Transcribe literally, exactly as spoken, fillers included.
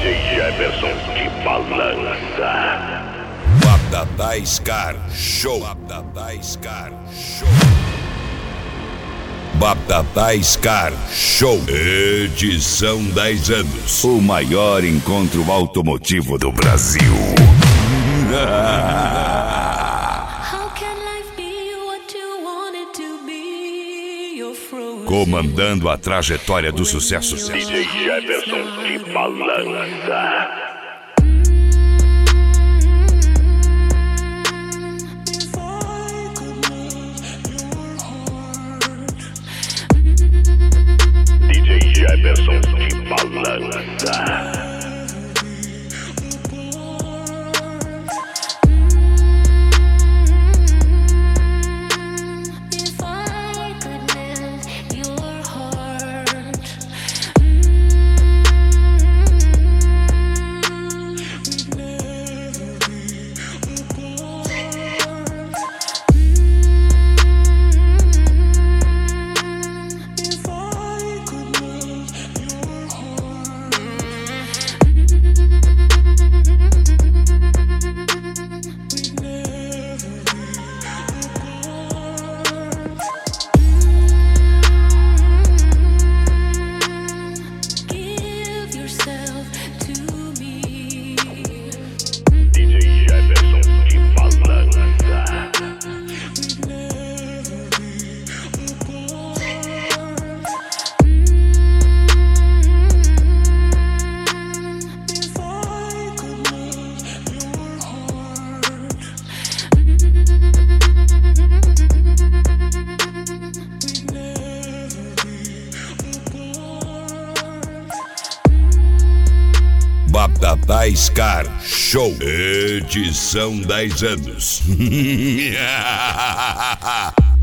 J Jefferson de balança. Batata Scar Show. Batata Scar Show. Batata Scar Show. Edição dez anos. O maior encontro automotivo do Brasil. Comandando a trajetória do sucesso. D J Jefferson de balança. D J Jefferson de balança. Batata Scar Show. Edição dez anos.